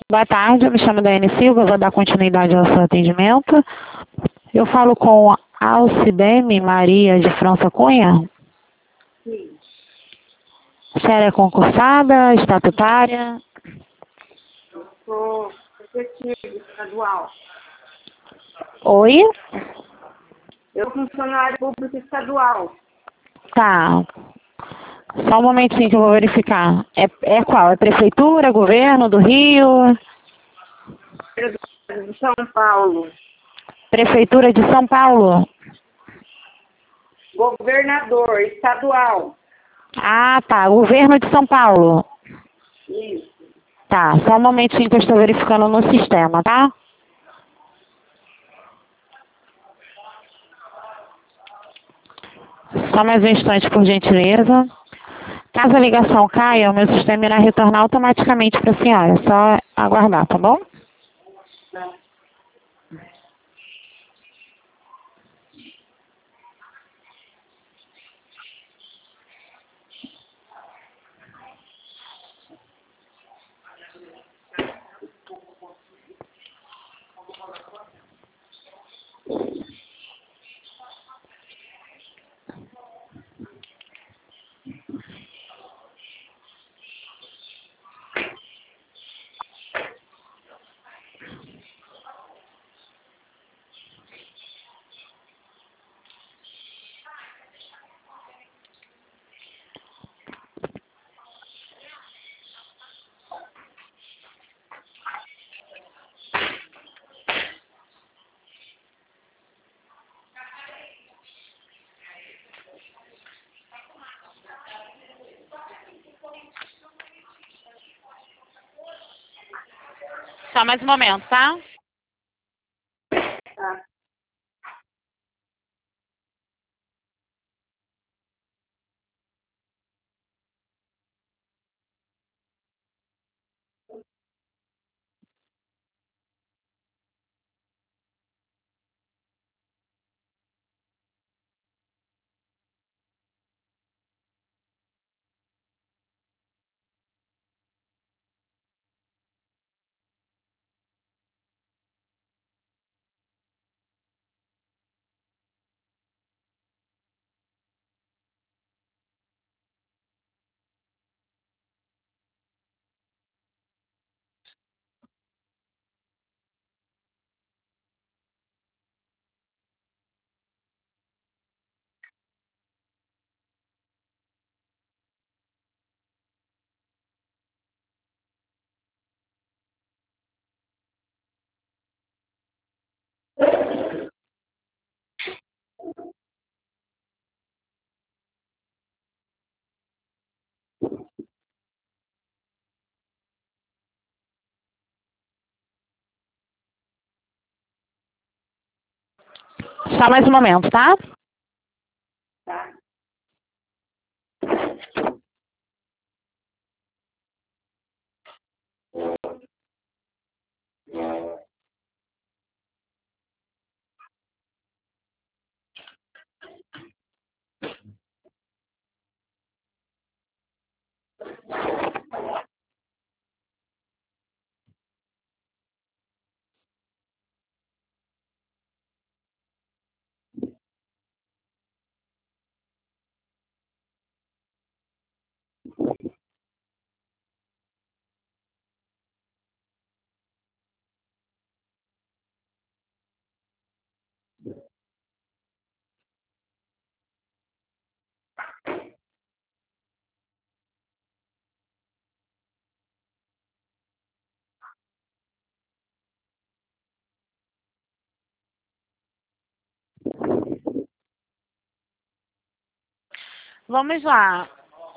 Boa tarde, eu me chamo Daiane Silva, vou dar continuidade ao seu atendimento. Eu falo com Alcibene Maria de França Cunha. Sim. A senhora é concursada, estatutária? Eu sou efetiva estadual. Oi? Eu sou funcionário público estadual. Tá. Só um momentinho que eu vou verificar. É qual? É prefeitura, governo do Rio? De São Paulo. Prefeitura de São Paulo? Governador estadual. Ah, tá. Governo de São Paulo. Isso. Tá. Só um momentinho que eu estou verificando no sistema, tá? Só mais um instante, por gentileza. Caso a ligação caia, o meu sistema irá retornar automaticamente para a senhora. É só aguardar, tá bom? Tá. Só mais um momento, tá? Tá. Só mais um momento, tá? Tá. Vamos lá.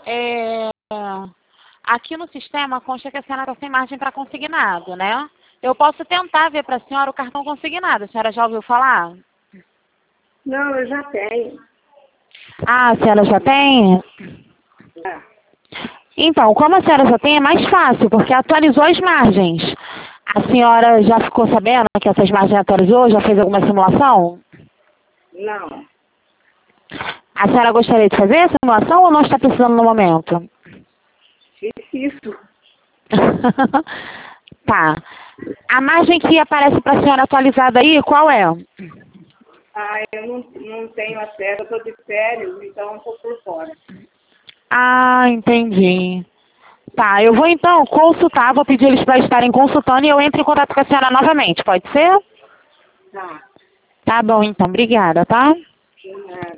Aqui no sistema consta que a senhora está sem margem para consignado, né? Eu posso tentar ver para a senhora o cartão consignado. A senhora já ouviu falar? Não, eu já tenho. Ah, a senhora já tem? Tá. Então, como a senhora já tem, é mais fácil, porque atualizou as margens. A senhora já ficou sabendo que essas margens atualizou? Já fez alguma simulação? Não. A senhora gostaria de fazer a simulação ou não está precisando no momento? Fiz isso. Tá. A margem que aparece para a senhora atualizada aí, qual é? Ah, eu não tenho acesso, eu estou de férias, então estou por fora. Ah, entendi. Tá, eu vou então consultar, vou pedir eles para estarem consultando e eu entro em contato com a senhora novamente, pode ser? Tá. Tá bom, então, obrigada, tá? De nada.